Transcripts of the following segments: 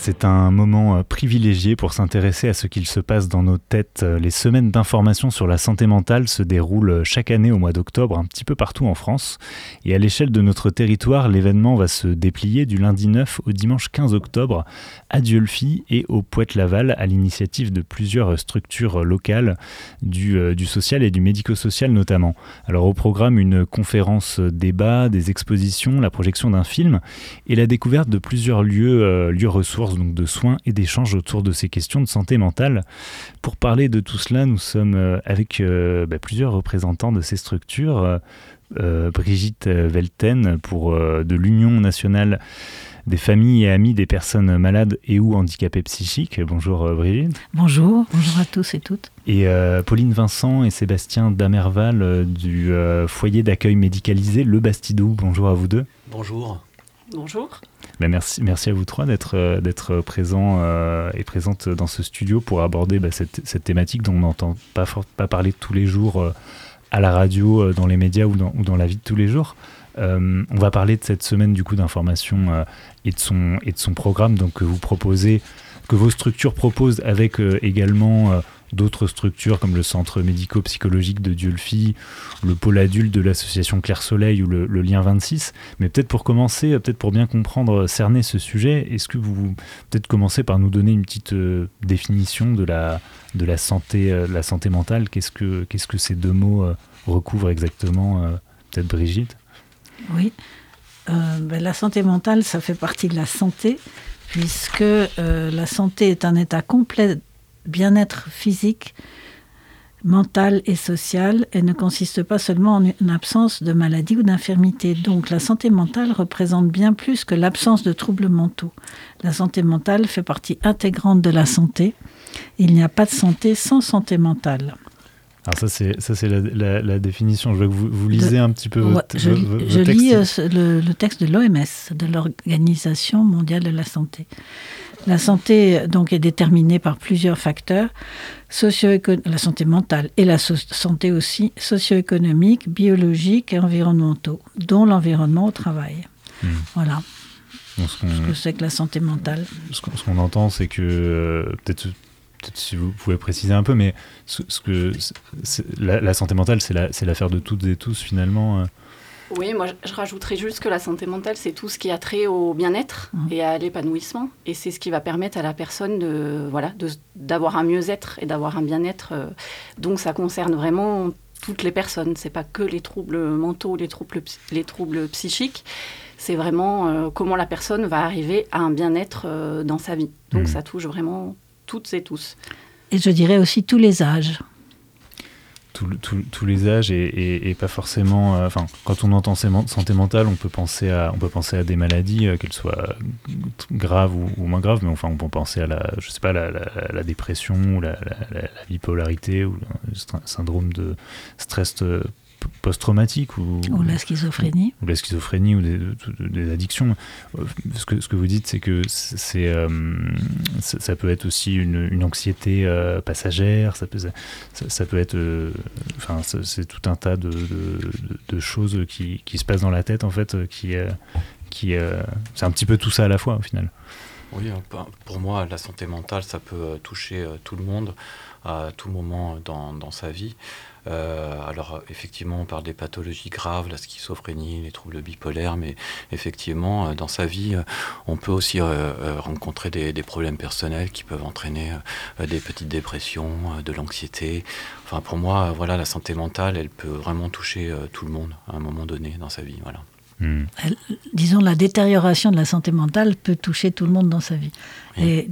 C'est un moment privilégié pour s'intéresser à ce qu'il se passe dans nos têtes. Les semaines d'information sur la santé mentale se déroulent chaque année au mois d'octobre, un petit peu partout en France. Et à l'échelle de notre territoire, l'événement va se déplier du lundi 9 au dimanche 15 octobre à Dieulefit et au Poète-Laval, à l'initiative de plusieurs structures locales, du social et du médico-social notamment. Alors au programme, une conférence débat, des expositions, la projection d'un film et la découverte de plusieurs lieux ressources, donc de soins et d'échanges autour de ces questions de santé mentale. Pour parler de tout cela, nous sommes avec plusieurs représentants de ces structures. Brigitte Velten de l'Union nationale des familles et amis des personnes malades et ou handicapées psychiques. Bonjour Brigitte. Bonjour à tous et toutes. Et Pauline Vincent et Sébastien Damerval du foyer d'accueil médicalisé Le Bastidou. Bonjour à vous deux. Bonjour. Bonjour. Merci à vous trois d'être présents et présentes dans ce studio pour aborder cette thématique dont on n'entend pas parler tous les jours à la radio, dans les médias ou dans la vie de tous les jours. On va parler de cette semaine du coup d'information et de son programme donc, que vos structures proposent avec également d'autres structures comme le centre médico-psychologique de Dieulefit, le pôle adulte de l'association Clair Soleil ou le lien 26. Mais peut-être pour commencer, pour bien comprendre, cerner ce sujet, est-ce que vous peut-être commencez par nous donner une petite définition de la santé mentale. Qu'est-ce que ces deux mots recouvrent exactement, peut-être Brigitte? Oui, la santé mentale, ça fait partie de la santé, puisque la santé est un état complet bien-être physique, mental et social, et ne consiste pas seulement en une absence de maladie ou d'infirmité. Donc la santé mentale représente bien plus que l'absence de troubles mentaux. La santé mentale fait partie intégrante de la santé. Il n'y a pas de santé sans santé mentale. Alors ça c'est la définition. Je veux que vous lisez un petit peu votre texte. Je lis le texte de l'OMS, de l'Organisation mondiale de la santé. La santé donc est déterminée par plusieurs facteurs, la santé mentale et la santé aussi socio-économique, biologique et environnementaux, dont l'environnement au travail. Voilà. Ce que c'est que la santé mentale. Ce qu'on entend, c'est que peut-être si vous pouvez préciser un peu, mais la santé mentale, c'est l'affaire de toutes et tous finalement. Oui, moi je rajouterais juste que la santé mentale, c'est tout ce qui a trait au bien-être et à l'épanouissement. Et c'est ce qui va permettre à la personne d'avoir un mieux-être et d'avoir un bien-être. Donc ça concerne vraiment toutes les personnes. C'est pas que les troubles mentaux, les troubles psychiques. C'est vraiment comment la personne va arriver à un bien-être dans sa vie. Donc ça touche vraiment toutes et tous. Et je dirais aussi tous les âges. Tous les âges et pas forcément. Quand on entend santé mentale, on peut penser à des maladies, qu'elles soient graves ou moins graves, mais enfin on peut penser à la dépression ou la bipolarité ou le syndrome de stress post-traumatique ou la schizophrénie. Ou la schizophrénie ou des addictions. Ce que vous dites, c'est que ça peut être aussi une anxiété passagère, ça peut être... c'est tout un tas de choses qui se passent dans la tête, en fait, c'est un petit peu tout ça à la fois, au final. Oui, pour moi, la santé mentale, ça peut toucher tout le monde à tout moment dans sa vie. Alors effectivement on parle des pathologies graves, la schizophrénie, les troubles bipolaires, mais effectivement dans sa vie on peut aussi rencontrer des problèmes personnels qui peuvent entraîner des petites dépressions, de l'anxiété. Enfin pour moi la santé mentale elle peut vraiment toucher tout le monde à un moment donné dans sa vie. Voilà. Disons la détérioration de la santé mentale peut toucher tout le monde dans sa vie. Oui.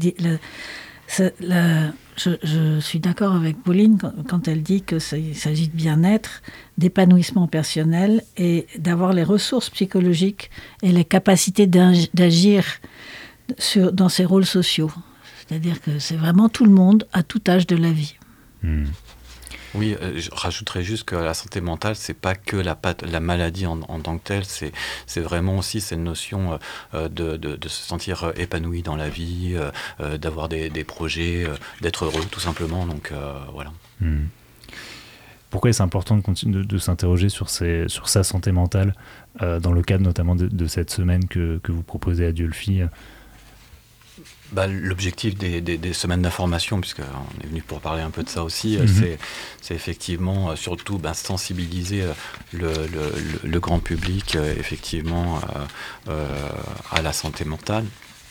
Je suis d'accord avec Pauline quand elle dit qu'il s'agit de bien-être, d'épanouissement personnel et d'avoir les ressources psychologiques et les capacités d'agir dans ses rôles sociaux. C'est-à-dire que c'est vraiment tout le monde à tout âge de la vie. Oui, je rajouterais juste que la santé mentale, c'est pas que la maladie en tant que telle, c'est vraiment aussi cette notion de se sentir épanoui dans la vie, d'avoir des projets, d'être heureux tout simplement. Donc voilà. Pourquoi est-ce important de s'interroger sur sa santé mentale dans le cadre notamment de cette semaine que vous proposez à Dieulefit? L'objectif des semaines d'information, puisqu'on est venu pour parler un peu de ça aussi, c'est effectivement surtout sensibiliser le grand public effectivement à la santé mentale.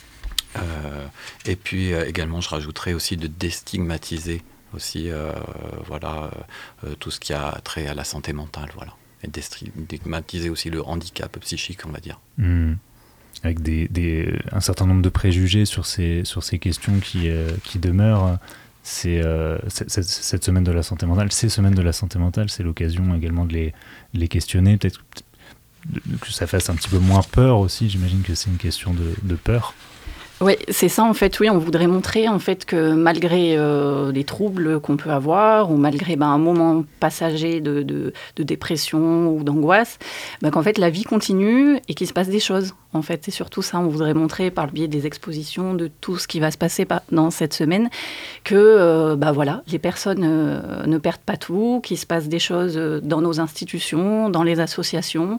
Et puis également, je rajouterais aussi de déstigmatiser aussi tout ce qui a trait à la santé mentale, voilà. Et déstigmatiser aussi le handicap psychique, on va dire. Avec un certain nombre de préjugés sur ces questions qui demeurent. Cette semaine de la santé mentale, ces semaines de la santé mentale, c'est l'occasion également de les questionner, peut-être que ça fasse un petit peu moins peur aussi. J'imagine que c'est une question de peur. Oui, c'est ça en fait. Oui, on voudrait montrer en fait que malgré les troubles qu'on peut avoir ou malgré un moment passager de dépression ou d'angoisse, qu'en fait la vie continue et qu'il se passe des choses. En fait, c'est surtout ça. On voudrait montrer par le biais des expositions, de tout ce qui va se passer dans cette semaine, que les personnes ne perdent pas tout, qu'il se passe des choses dans nos institutions, dans les associations.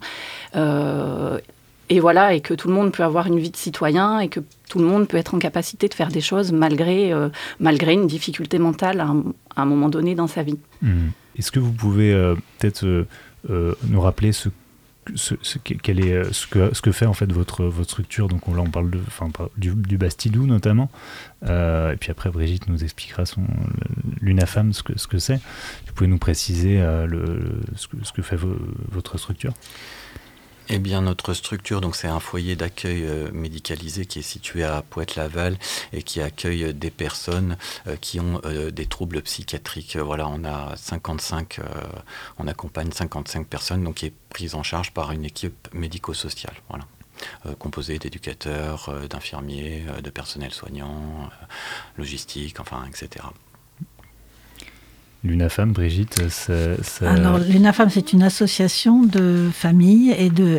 Et voilà, et que tout le monde peut avoir une vie de citoyen et que tout le monde peut être en capacité de faire des choses malgré une difficulté mentale à un moment donné dans sa vie. Est-ce que vous pouvez peut-être nous rappeler ce que fait en fait votre structure? Donc là on parle du Bastidou notamment, et puis après Brigitte nous expliquera l'UNAFAM ce que c'est. Vous pouvez nous préciser ce que fait votre structure? Eh bien, notre structure, donc, c'est un foyer d'accueil médicalisé qui est situé à Poète-Laval et qui accueille des personnes qui ont des troubles psychiatriques. Voilà, on accompagne 55 personnes, donc qui est prise en charge par une équipe médico-sociale. Voilà. Composée d'éducateurs, d'infirmiers, de personnel soignant, logistique, etc. L'UNAFAM, Brigitte, Alors, l'UNAFAM, c'est une association de familles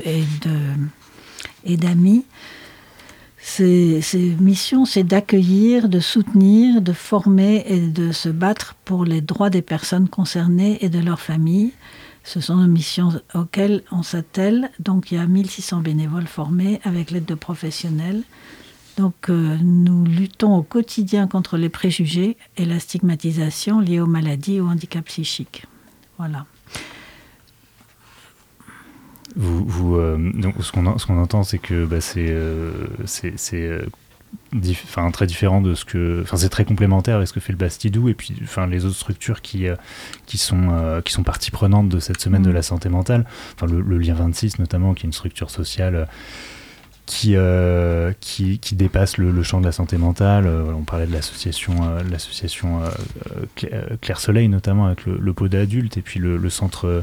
et d'amis. Ses missions, c'est d'accueillir, de soutenir, de former et de se battre pour les droits des personnes concernées et de leurs familles. Ce sont nos missions auxquelles on s'attelle. Donc, il y a 1600 bénévoles formés avec l'aide de professionnels. Donc, nous luttons au quotidien contre les préjugés et la stigmatisation liée aux maladies et au handicap psychique. Voilà. Donc, ce qu'on entend, c'est que c'est très différent de c'est très complémentaire avec ce que fait le Bastidou et puis les autres structures qui sont partie prenante de cette semaine de la santé mentale. Le Lien 26 notamment, qui est une structure sociale qui dépasse le champ de la santé mentale. On parlait de l'association Claire Soleil, notamment avec le pot d'adulte, et puis le centre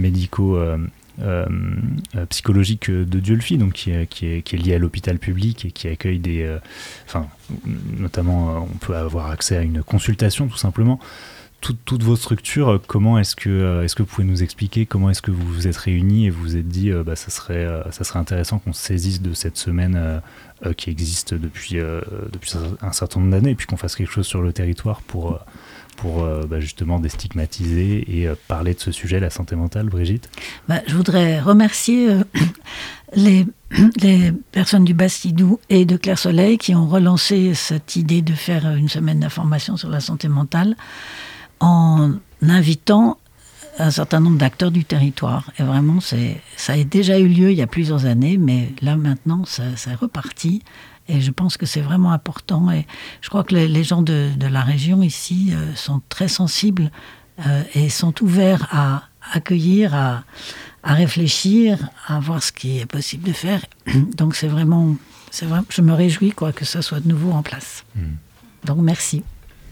médico-psychologique de Dieulefit, donc qui est lié à l'hôpital public et qui accueille notamment on peut avoir accès à une consultation tout simplement. Toutes vos structures, comment est-ce que vous pouvez nous expliquer comment est-ce que vous vous êtes réunis et vous vous êtes dit ça serait intéressant qu'on se saisisse de cette semaine qui existe depuis un certain nombre d'années et puis qu'on fasse quelque chose sur le territoire pour justement déstigmatiser et parler de ce sujet, la santé mentale. Brigitte? Je voudrais remercier les personnes du Bastidou et de Claire Soleil qui ont relancé cette idée de faire une semaine d'information sur la santé mentale en invitant un certain nombre d'acteurs du territoire. Et vraiment, ça a déjà eu lieu il y a plusieurs années, mais là, maintenant, ça est reparti. Et je pense que c'est vraiment important. Et je crois que les gens de la région ici sont très sensibles et sont ouverts à accueillir, à réfléchir, à voir ce qui est possible de faire. Donc c'est vraiment je me réjouis que ça soit de nouveau en place. Donc merci.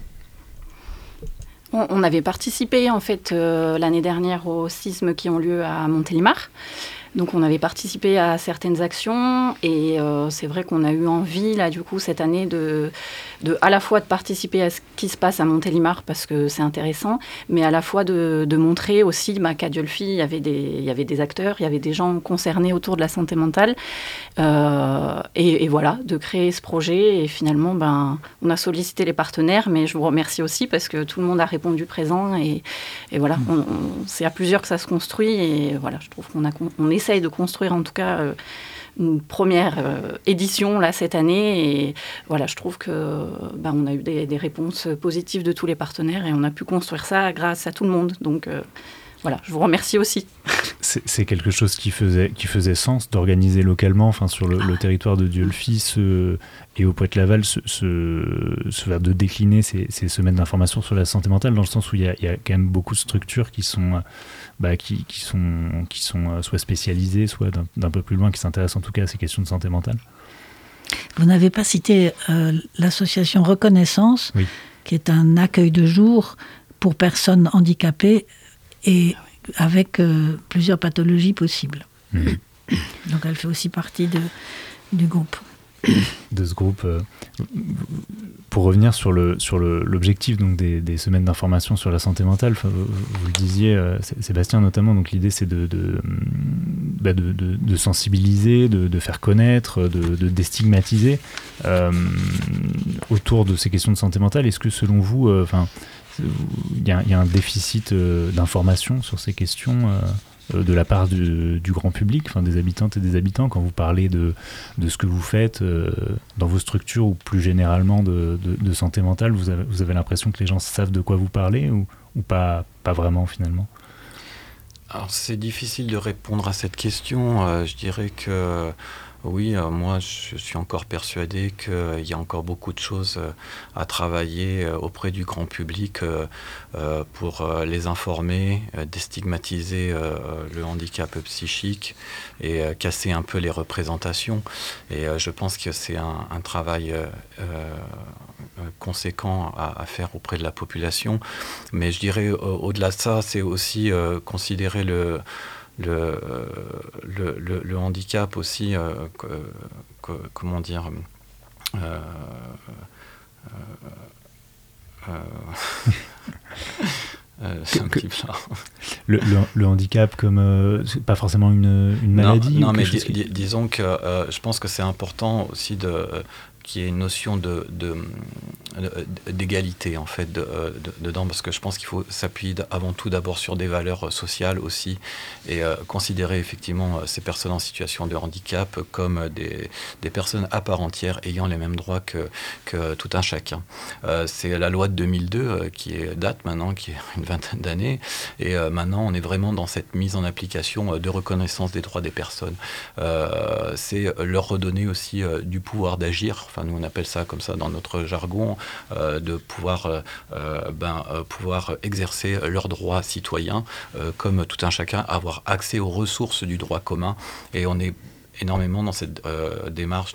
On avait participé en fait l'année dernière aux sismes qui ont lieu à Montélimar. Donc on avait participé à certaines actions et c'est vrai qu'on a eu envie là du coup cette année de à la fois de participer à ce qui se passe à Montélimar parce que c'est intéressant, mais à la fois de montrer aussi qu'à Dieulefit il y avait des acteurs, il y avait des gens concernés autour de la santé mentale et voilà, de créer ce projet et finalement on a sollicité les partenaires, mais je vous remercie aussi parce que tout le monde a répondu présent et voilà, c'est à plusieurs que ça se construit et voilà, je trouve qu'on essaye de construire en tout cas une première édition là cette année. Et voilà, je trouve que on a eu des réponses positives de tous les partenaires et on a pu construire ça grâce à tout le monde. Donc voilà, je vous remercie aussi. C'est quelque chose qui faisait sens d'organiser localement, sur le territoire de Dieulefit et au Poitou-Laval, de décliner ces semaines d'information sur la santé mentale, dans le sens où il y a quand même beaucoup de structures qui sont soit spécialisées, soit d'un peu plus loin, qui s'intéressent en tout cas à ces questions de santé mentale. Vous n'avez pas cité l'association Reconnaissance, oui, qui est un accueil de jour pour personnes handicapées et avec plusieurs pathologies possibles. Mmh. Donc elle fait aussi partie du groupe. De ce groupe. Pour revenir sur l'objectif donc des semaines d'information sur la santé mentale, vous le disiez, Sébastien notamment, donc l'idée c'est de sensibiliser, de faire connaître, de déstigmatiser autour de ces questions de santé mentale. Est-ce que selon vous, il y a un déficit d'information sur ces questions de la part du grand public, des habitantes et des habitants, quand vous parlez de ce que vous faites dans vos structures ou plus généralement de santé mentale, vous avez l'impression que les gens savent de quoi vous parlez ou pas vraiment finalement? Alors c'est difficile de répondre à cette question. Je dirais que oui, moi je suis encore persuadé qu'il y a encore beaucoup de choses à travailler auprès du grand public pour les informer, déstigmatiser le handicap psychique et casser un peu les représentations. Et je pense que c'est un travail conséquent à faire auprès de la population. Mais je dirais au-delà de ça, c'est aussi considérer le handicap aussi, comment dire, c'est un petit peu le handicap comme c'est pas forcément une maladie. Non, mais disons que je pense que c'est important aussi qu'il y ait une notion d'égalité en fait dedans, parce que je pense qu'il faut s'appuyer avant tout d'abord sur des valeurs sociales aussi et considérer effectivement ces personnes en situation de handicap comme des personnes à part entière ayant les mêmes droits que tout un chacun. C'est la loi de 2002 qui date maintenant, qui est une vingtaine d'années, et maintenant on est vraiment dans cette mise en application de reconnaissance des droits des personnes. C'est leur redonner aussi du pouvoir d'agir. Nous on appelle ça comme ça dans notre jargon, de pouvoir exercer leurs droits citoyens, comme tout un chacun, avoir accès aux ressources du droit commun. Et on est énormément dans cette démarche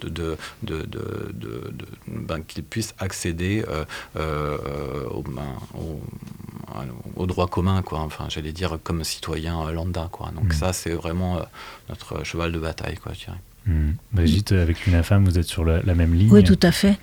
qu'ils puissent accéder au droit commun, quoi. J'allais dire comme citoyen lambda, quoi. Donc ça, c'est vraiment notre cheval de bataille, quoi, je dirais. Brigitte, avec l'UNAFAM, vous êtes sur la même ligne. Oui, tout à fait.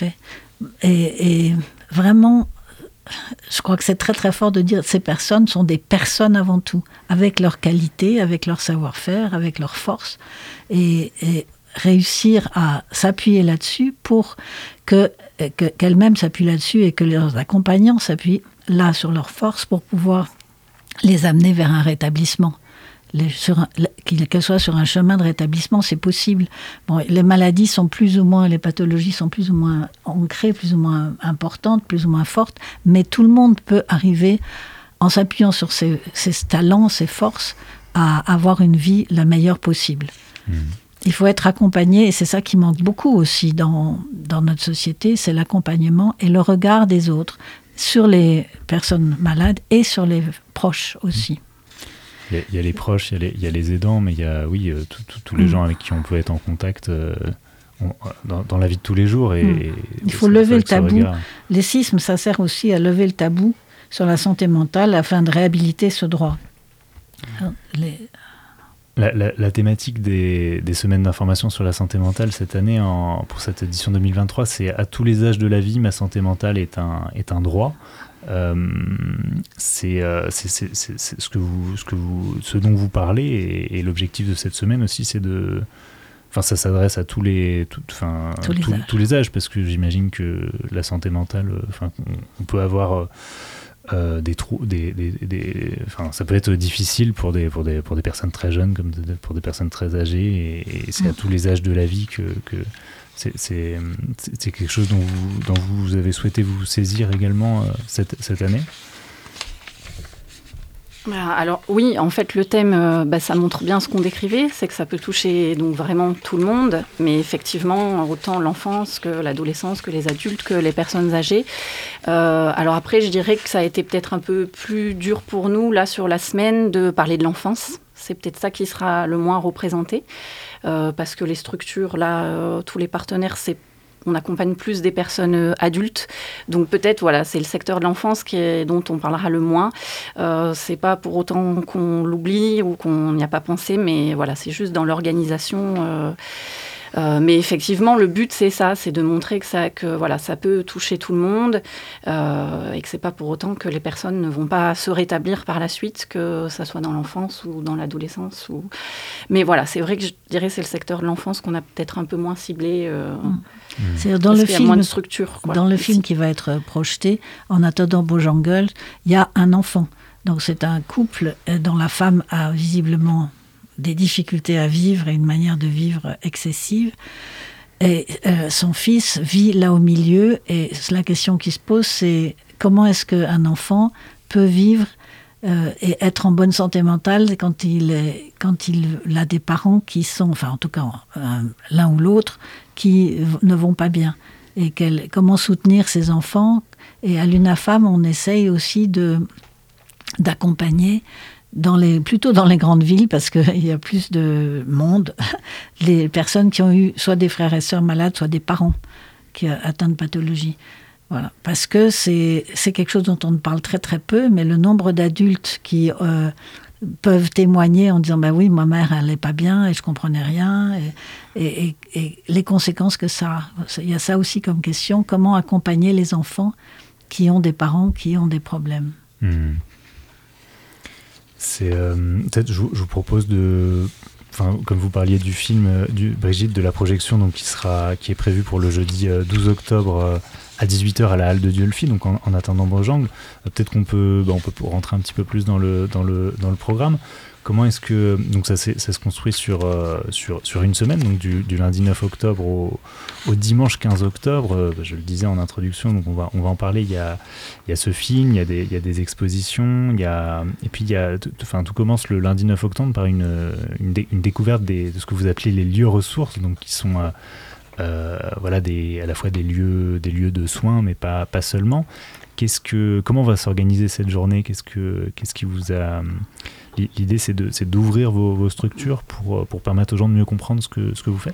Et vraiment, je crois que c'est très très fort de dire que ces personnes sont des personnes avant tout, avec leurs qualités, avec leur savoir-faire, avec leurs forces, et réussir à s'appuyer là-dessus pour qu'elles-mêmes s'appuient là-dessus et que leurs accompagnants s'appuient là sur leurs forces pour pouvoir les amener vers un rétablissement. Qu'elles soient sur un chemin de rétablissement, c'est possible. Bon, les maladies sont les pathologies sont plus ou moins ancrées, plus ou moins importantes, plus ou moins fortes, mais tout le monde peut arriver, en s'appuyant sur ses talents, ses forces, à avoir une vie la meilleure possible. Il faut être accompagné, et c'est ça qui manque beaucoup aussi dans notre société, c'est l'accompagnement et le regard des autres sur les personnes malades et sur les proches aussi. Il y a les proches, il y a les aidants, mais il y a tous les gens avec qui on peut être en contact dans la vie de tous les jours. Il faut lever le tabou. Les CISM, ça sert aussi à lever le tabou sur la santé mentale afin de réhabiliter ce droit. La thématique des semaines d'information sur la santé mentale cette année, pour cette édition 2023, c'est « À tous les âges de la vie, ma santé mentale est un droit ». C'est ce dont vous parlez, et l'objectif de cette semaine aussi, c'est ça s'adresse à tous les âges, parce que j'imagine que la santé mentale, on peut avoir ça peut être difficile pour des personnes très jeunes comme pour des personnes très âgées, et c'est à tous les âges de la vie que c'est quelque chose dont vous avez souhaité vous saisir également cette année. Alors oui, en fait, le thème, ça montre bien ce qu'on décrivait, c'est que ça peut toucher donc vraiment tout le monde, mais effectivement, autant l'enfance que l'adolescence, que les adultes, que les personnes âgées. Alors après, je dirais que ça a été peut-être un peu plus dur pour nous, là, sur la semaine, de parler de l'enfance. C'est peut-être ça qui sera le moins représenté, parce que les structures, là, tous les partenaires, on accompagne plus des personnes adultes. Donc peut-être, voilà, c'est le secteur de l'enfance dont on parlera le moins. C'est pas pour autant qu'on l'oublie ou qu'on n'y a pas pensé, mais voilà, c'est juste dans l'organisation. Mais effectivement, le but, c'est ça, c'est de montrer que ça peut toucher tout le monde, et que c'est pas pour autant que les personnes ne vont pas se rétablir par la suite, que ça soit dans l'enfance ou dans l'adolescence. Mais voilà, c'est vrai que je dirais que c'est le secteur de l'enfance qu'on a peut-être un peu moins ciblé. C'est dans le film, moins de structure. Dans le film qui va être projeté, En attendant Bojangles, il y a un enfant. Donc c'est un couple dont la femme a visiblement des difficultés à vivre et une manière de vivre excessive. Et son fils vit là au milieu. Et la question qui se pose, c'est comment est-ce qu'un enfant peut vivre et être en bonne santé mentale quand il a des parents qui sont, enfin en tout cas l'un ou l'autre, qui ne vont pas bien. Et comment soutenir ces enfants. Et à l'UNAFAM, on essaye aussi d'accompagner plutôt dans les grandes villes, parce qu'il y a plus de monde, les personnes qui ont eu soit des frères et sœurs malades, soit des parents qui atteints de pathologie. Voilà. Parce que c'est quelque chose dont on ne parle très très peu, mais le nombre d'adultes qui peuvent témoigner en disant bah oui, ma mère elle n'est pas bien et je comprenais rien, et les conséquences que ça a. Il y a ça aussi comme question, comment accompagner les enfants qui ont des parents qui ont des problèmes. C'est peut-être je vous propose comme vous parliez du film Brigitte, de la projection donc qui est prévue pour le jeudi 12 octobre à 18h à la Halle de Dieulfi, donc en attendant Bojangles, peut-être qu'on peut rentrer un petit peu plus dans le programme. Comment est-ce que donc ça se construit sur une semaine, donc du lundi 9 octobre au dimanche 15 octobre. Je le disais en introduction, donc on va en parler. Il y a ce film, il y a des expositions, et puis tout commence le lundi 9 octobre par une découverte de ce que vous appelez les lieux ressources, donc qui sont à la fois des lieux de soins, mais pas seulement. Comment va s'organiser cette journée ? Qu'est-ce qui vous a... L'idée, c'est d'ouvrir vos structures pour permettre aux gens de mieux comprendre ce que vous faites ?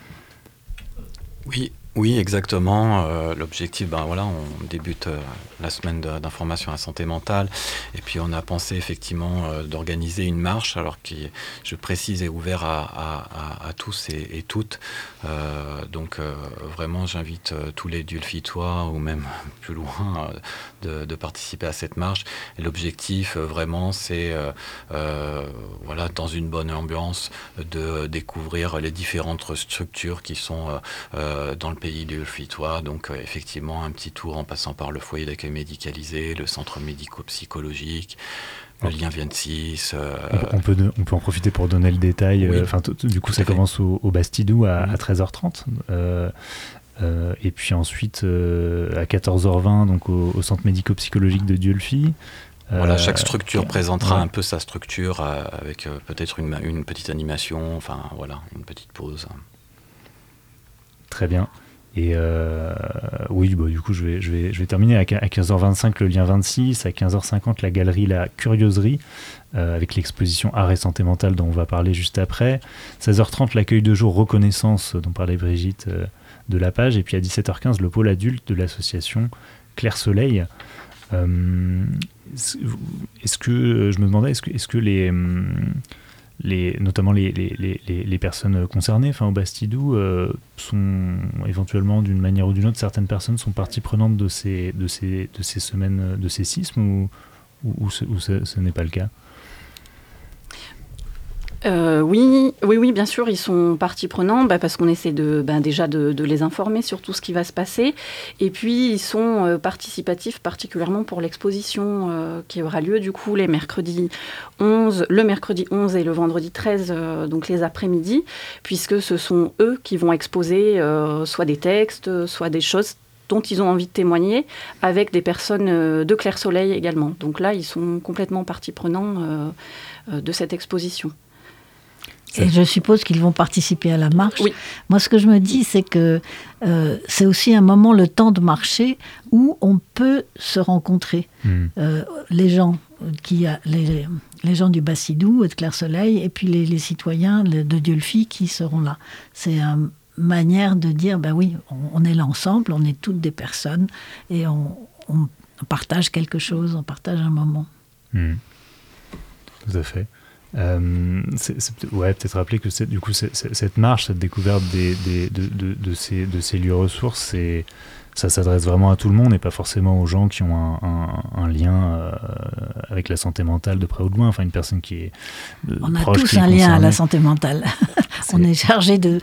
Oui, exactement. L'objectif, on débute la semaine d'information à la santé mentale, et puis on a pensé effectivement d'organiser une marche, alors qui, je précise, est ouvert à tous et toutes. Donc vraiment, j'invite tous les Dieulfitois ou même plus loin de participer à cette marche. Et l'objectif, vraiment, c'est dans une bonne ambiance de découvrir les différentes structures qui sont dans le pays Dieulfitois. Donc effectivement, un petit tour en passant par le foyer d'accueil médicalisé, le centre médico-psychologique, le lien 26. On peut en profiter pour donner le détail. Oui, du coup, ça commence au Bastidou à 13h30. Et puis ensuite, à 14h20, donc au centre médico-psychologique de Dieulfi. Chaque structure présentera un peu sa structure avec peut-être une petite animation, une petite pause. Très bien. Et du coup, je vais terminer à 15h25 le lien 26, à 15h50 la galerie La Curioserie, avec l'exposition Art et Santé Mentale dont on va parler juste après. 16h30 l'accueil de jour Reconnaissance dont parlait Brigitte de la page, et puis à 17h15 le pôle adulte de l'association Clair Soleil. Est-ce que notamment les personnes concernées, au Bastidou, sont éventuellement d'une manière ou d'une autre, certaines personnes sont partie prenante de ces semaines de séisme, ou ce n'est pas le cas ? Oui, bien sûr, ils sont partie prenante parce qu'on essaie déjà de les informer sur tout ce qui va se passer. Et puis, ils sont participatifs, particulièrement pour l'exposition qui aura lieu du coup le mercredi 11 et le vendredi 13, donc les après-midi, puisque ce sont eux qui vont exposer soit des textes, soit des choses dont ils ont envie de témoigner, avec des personnes de Clair Soleil également. Donc là, ils sont complètement partie prenante de cette exposition. Et je suppose qu'ils vont participer à la marche. Oui. Moi, ce que je me dis, c'est que c'est aussi un moment, le temps de marcher, où on peut se rencontrer. Les gens les gens du Bastidou et de Clair Soleil, et puis les citoyens de Dieulefit qui seront là. C'est une manière de dire, oui, on est là ensemble, on est toutes des personnes, et on partage quelque chose, on partage un moment. Tout à fait. Peut-être rappeler que cette marche, cette découverte de ces lieux ressources, ça s'adresse vraiment à tout le monde et pas forcément aux gens qui ont un lien avec la santé mentale de près ou de loin. Enfin, une personne qui est on a proche, tous un lien à la santé mentale. On est chargé de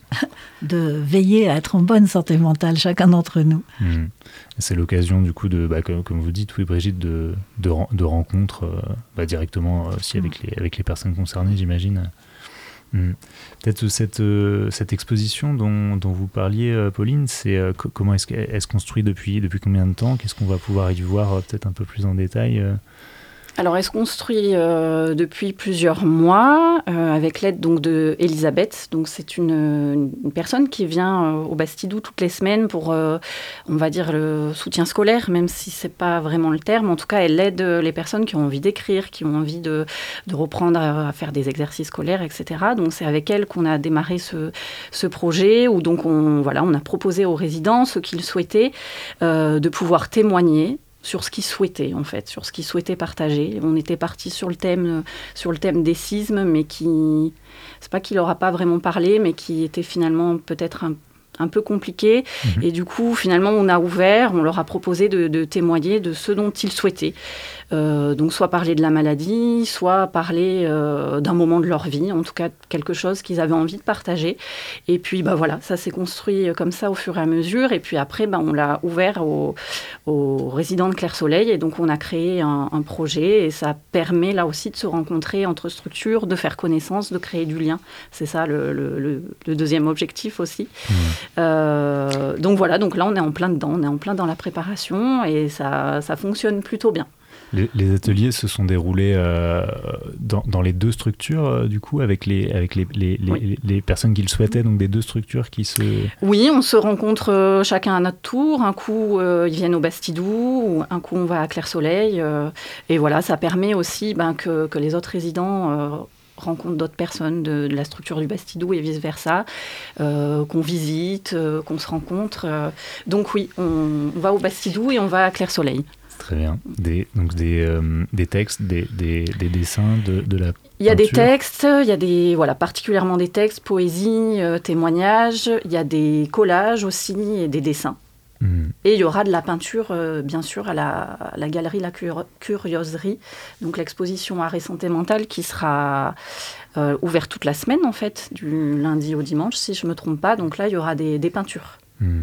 veiller à être en bonne santé mentale, chacun d'entre nous. C'est l'occasion du coup comme vous dites, oui Brigitte, de rencontres directement aussi avec les personnes concernées, j'imagine. Peut-être cette exposition dont vous parliez, Pauline, c'est comment est-ce se construit depuis combien de temps? Qu'est-ce qu'on va pouvoir y voir peut-être un peu plus en détail? Alors, elle se construit depuis plusieurs mois avec l'aide donc de Elisabeth. Donc, c'est une personne qui vient au Bastidou toutes les semaines pour, on va dire, le soutien scolaire, même si c'est pas vraiment le terme. En tout cas, elle aide les personnes qui ont envie d'écrire, qui ont envie de reprendre à faire des exercices scolaires, etc. Donc, c'est avec elle qu'on a démarré ce projet où donc on a proposé aux résidents, ceux qui le souhaitaient, de pouvoir témoigner sur ce qu'ils souhaitaient, en fait, sur ce qu'ils souhaitaient partager. On était parti sur le thème des sismes, mais c'est pas qu'il leur a pas vraiment parlé, mais qui était finalement peut-être un peu compliqué. Et du coup, finalement, on leur a proposé de témoigner de ce dont ils souhaitaient. Donc, soit parler de la maladie, soit parler d'un moment de leur vie, en tout cas quelque chose qu'ils avaient envie de partager. Et puis, ça s'est construit comme ça au fur et à mesure. Et puis après, on l'a ouvert aux résidents de Clair Soleil. Et donc, on a créé un projet. Et ça permet là aussi de se rencontrer entre structures, de faire connaissance, de créer du lien. C'est ça le deuxième objectif aussi. Donc voilà, donc là on est en plein dedans, on est en plein dans la préparation et ça fonctionne plutôt bien. Les ateliers se sont déroulés dans les deux structures du coup avec les personnes qui le souhaitaient, donc des deux structures qui se... Oui, on se rencontre chacun à notre tour. Un coup ils viennent au Bastidou, un coup on va à Clair Soleil et voilà, ça permet aussi que les autres résidents rencontre d'autres personnes de la structure du Bastidou et vice-versa, qu'on visite, qu'on se rencontre. Donc oui, on va au Bastidou et on va à Clair Soleil. Très bien. Des textes, des dessins, de la... Il y a des textes, il y a particulièrement des textes, poésie, témoignages, il y a des collages aussi et des dessins. Et il y aura de la peinture, bien sûr, à la galerie La Curioserie, donc l'exposition Art et Santé Mentale qui sera ouverte toute la semaine, en fait, du lundi au dimanche, si je ne me trompe pas. Donc là, il y aura des peintures.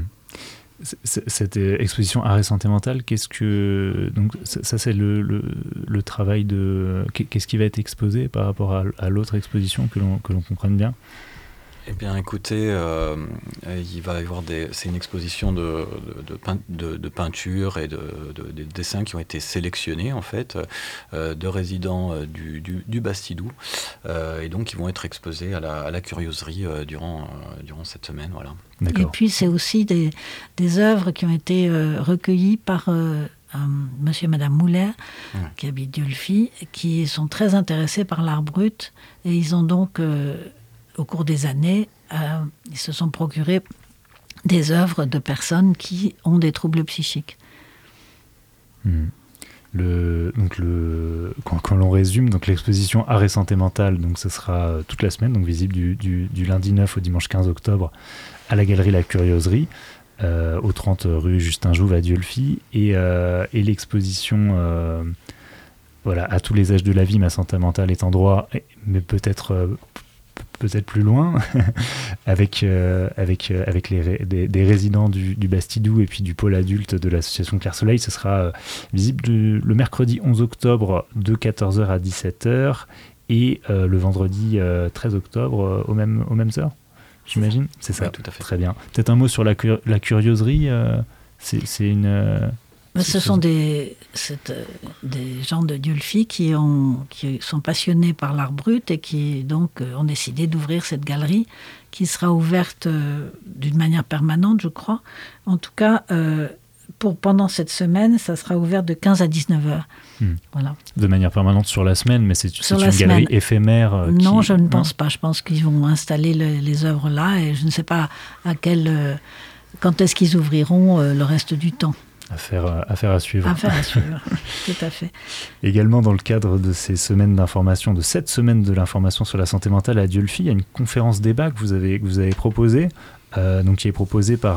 Cette exposition Art et Santé Mentale, qu'est-ce que... Donc ça c'est le travail de... Qu'est-ce qui va être exposé par rapport à l'autre exposition, que l'on comprenne bien? Eh bien, écoutez, il va y avoir c'est une exposition de peinture et de dessins qui ont été sélectionnés, en fait, de résidents du Bastidou, et donc ils vont être exposés à la Curioserie durant cette semaine, voilà. Et puis, c'est aussi des œuvres qui ont été recueillies par... monsieur et madame Mouler, qui habitent Dieulefit, qui sont très intéressés par l'art brut, et ils ont donc... au cours des années, ils se sont procurés des œuvres de personnes qui ont des troubles psychiques. Quand l'on résume, donc l'exposition Art et Santé Mentale, donc ce sera toute la semaine, donc visible du lundi 9 au dimanche 15 octobre à la galerie La Curioserie, au 30 rue Justin Jouve à Dieulefit, et l'exposition... à tous les âges de la vie, ma santé mentale est en mais peut-être plus loin, avec des résidents du Bastidou et puis du pôle adulte de l'association Clair Soleil. Ce sera visible le mercredi 11 octobre de 14h à 17h et le vendredi 13 octobre aux mêmes heures, j'imagine. C'est ça, oui, tout à fait. Très bien. Peut-être un mot sur la curioserie. C'est une... Ce sont des gens de Diolfi qui sont passionnés par l'art brut et qui donc ont décidé d'ouvrir cette galerie qui sera ouverte d'une manière permanente, je crois. En tout cas, pendant cette semaine, ça sera ouvert de 15 à 19 heures. Voilà. De manière permanente sur la semaine, mais c'est une galerie éphémère Non, je ne pense pas. Je pense qu'ils vont installer les œuvres là et je ne sais pas quand est-ce qu'ils ouvriront le reste du temps. Affaire à suivre. Affaire à suivre, tout à fait. Également dans le cadre de ces semaines d'information, de cette semaine de l'information sur la santé mentale à Diolfi, il y a une conférence débat que vous avez proposée, donc qui est proposée par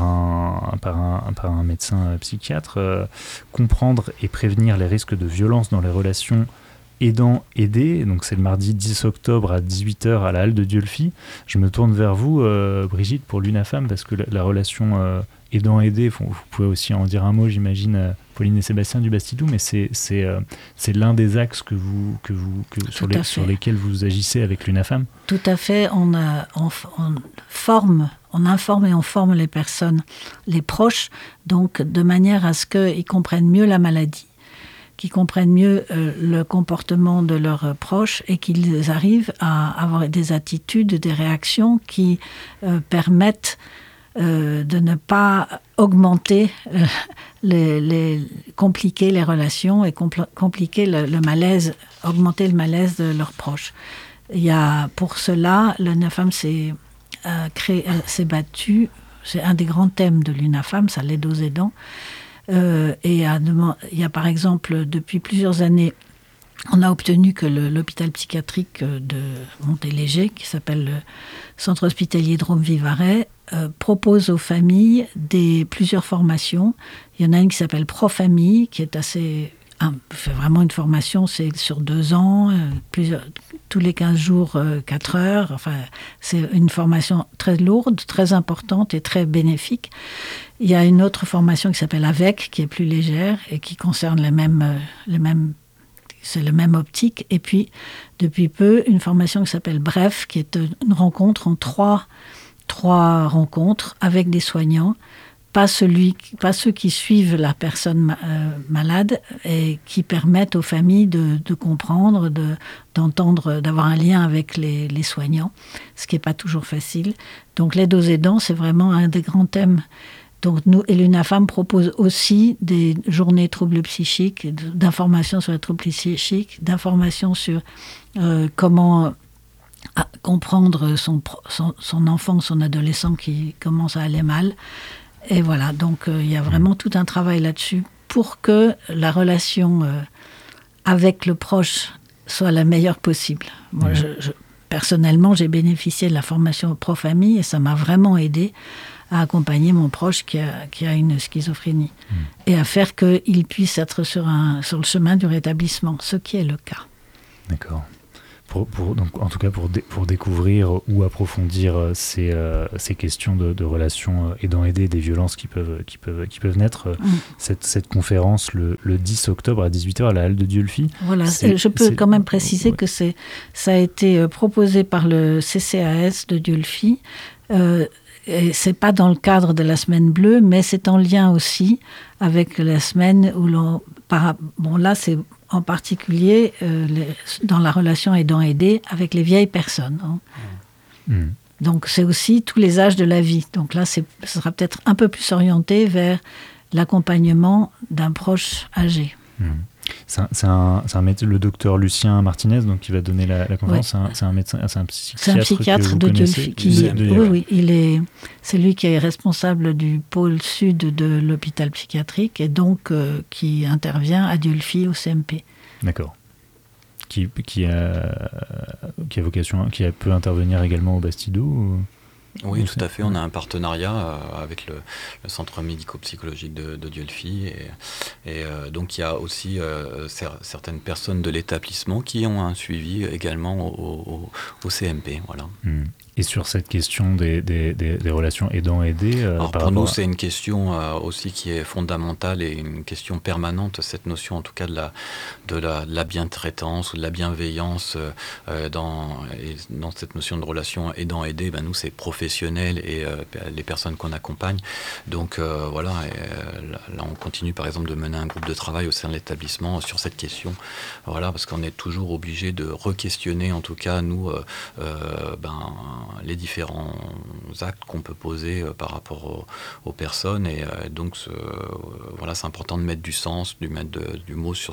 un médecin psychiatre, comprendre et prévenir les risques de violence dans les relations aidant-aidé. Donc c'est le mardi 10 octobre à 18h à la halle de Diolfi. Je me tourne vers vous, Brigitte, pour l'UNAFAM, parce que la relation aidant-aidé, vous pouvez aussi en dire un mot, j'imagine, Pauline et Sébastien du Bastidou, mais c'est l'un des axes sur lesquels vous agissez avec l'UNAFAM. Tout à fait. On informe et on forme les personnes, les proches, donc de manière à ce qu'ils comprennent mieux la maladie, qu'ils comprennent mieux le comportement de leurs proches et qu'ils arrivent à avoir des attitudes, des réactions qui permettent de ne pas augmenter, compliquer les relations et compliquer le malaise, augmenter le malaise de leurs proches. Pour cela, l'UNAFAM s'est battu, c'est un des grands thèmes de l'UNAFAM, ça l'aide aux aidants. Et il y a par exemple, depuis plusieurs années, on a obtenu que l'hôpital psychiatrique de Montéléger, qui s'appelle le Centre hospitalier Drôme-Vivarais, propose aux familles plusieurs formations. Il y en a une qui s'appelle Pro-Famille, qui est fait vraiment une formation, c'est sur 2 ans, tous les 15 jours, 4 heures. Enfin, c'est une formation très lourde, très importante et très bénéfique. Il y a une autre formation qui s'appelle Avec, qui est plus légère et qui concerne c'est le même optique. Et puis, depuis peu, une formation qui s'appelle Bref, qui est une rencontre en trois rencontres avec des soignants, pas ceux qui suivent la personne malade et qui permettent aux familles de comprendre, d'entendre, d'avoir un lien avec les soignants, ce qui n'est pas toujours facile. Donc l'aide aux aidants, c'est vraiment un des grands thèmes. Donc nous, et l'UNAFAM propose aussi des journées troubles psychiques, d'informations sur les troubles psychiques, d'informations sur comment comprendre son enfant, son adolescent qui commence à aller mal. Et voilà, donc il y a vraiment tout un travail là-dessus pour que la relation avec le proche soit la meilleure possible. Moi, personnellement, j'ai bénéficié de la formation Pro-Famille et ça m'a vraiment aidé à accompagner mon proche qui a une schizophrénie et à faire qu'il puisse être sur le chemin du rétablissement, ce qui est le cas. D'accord. Donc, en tout cas, pour découvrir ou approfondir ces questions de relations aidant-aidé, des violences qui peuvent naître, cette conférence le 10 octobre à 18h à la halle de Diolfi. Voilà, je peux quand même préciser que ça a été proposé par le CCAS de Diolfi. Et c'est pas dans le cadre de la Semaine Bleue, mais c'est en lien aussi avec la semaine où là, c'est en particulier dans la relation aidant-aidé avec les vieilles personnes. Donc, c'est aussi tous les âges de la vie. Donc là, ce sera peut-être un peu plus orienté vers l'accompagnement d'un proche âgé. Le docteur Lucien Martinez, donc, qui va donner la conférence. Ouais. C'est un médecin, c'est un psychiatre. C'est un psychiatre de Diolfi. Oui, c'est lui qui est responsable du pôle sud de l'hôpital psychiatrique et donc qui intervient à Diolfi au CMP. D'accord. Qui a vocation, qui peut intervenir également au Bastidou ou... Oui, tout à fait. On a un partenariat avec le centre médico-psychologique de Dieulefit. Et donc, il y a aussi certaines personnes de l'établissement qui ont un suivi également au CMP. Voilà. Et sur cette question des relations aidant-aidé Alors pour nous, c'est une question aussi qui est fondamentale et une question permanente, cette notion en tout cas de la bientraitance ou de la bienveillance dans cette notion de relation aidant-aidé. Nous, c'est professionnel et les personnes qu'on accompagne. Donc voilà, là on continue par exemple de mener un groupe de travail au sein de l'établissement sur cette question. Voilà, parce qu'on est toujours obligé de re-questionner en tout cas nous les différents actes qu'on peut poser par rapport aux personnes. Et donc, voilà, c'est important de mettre du sens, du mot sur